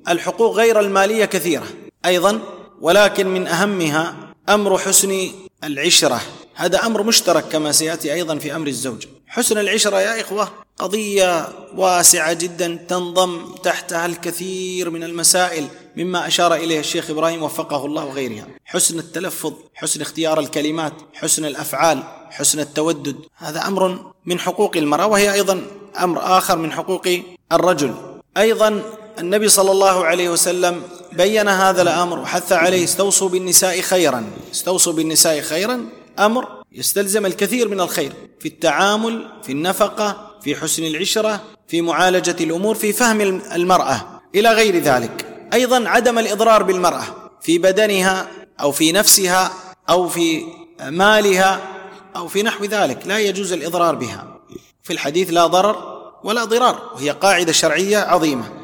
الحقوق غير المالية كثيرة أيضا، ولكن من أهمها أمر حسن العشرة. هذا أمر مشترك كما سيأتي أيضا في أمر الزوج. حسن العشرة يا إخوة قضية واسعة جدا تنضم تحتها الكثير من المسائل مما أشار إليه الشيخ إبراهيم وفقه الله وغيرها. حسن التلفظ، حسن اختيار الكلمات، حسن الأفعال، حسن التودد، هذا أمر من حقوق المرأة، وهي أيضا أمر آخر من حقوق الرجل. أيضا النبي صلى الله عليه وسلم بين هذا الأمر وحث عليه: استوصوا بالنساء خيرا. استوصوا بالنساء خيرا أمر يستلزم الكثير من الخير في التعامل، في النفقة، في حسن العشرة، في معالجة الأمور، في فهم المرأة إلى غير ذلك. أيضا عدم الإضرار بالمرأة في بدنها أو في نفسها أو في مالها أو في نحو ذلك، لا يجوز الإضرار بها. في الحديث لا ضرر ولا ضرار، وهي قاعدة شرعية عظيمة.